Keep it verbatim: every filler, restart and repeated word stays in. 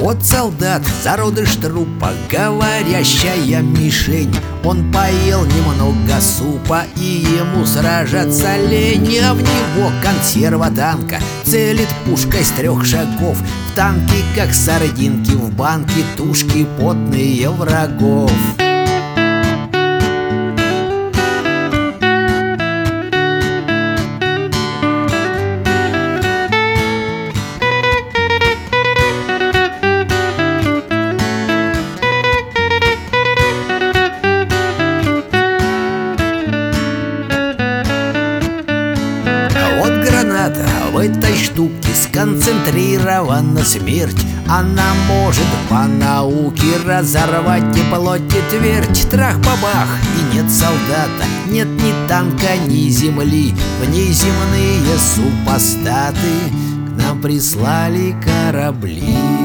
Вот солдат, зародыш трупа, говорящая мишень. Он поел немного супа, и ему сражаться лень. А в него консерва танка целит пушкой с трех шагов. В танке, как сардинки в банке, тушки потные врагов. В этой штуке сконцентрирована смерть. Она может по науке разорвать и плоть и твердь. Трах-бабах, и нет солдата, нет ни танка, ни земли. Внеземные супостаты к нам прислали корабли.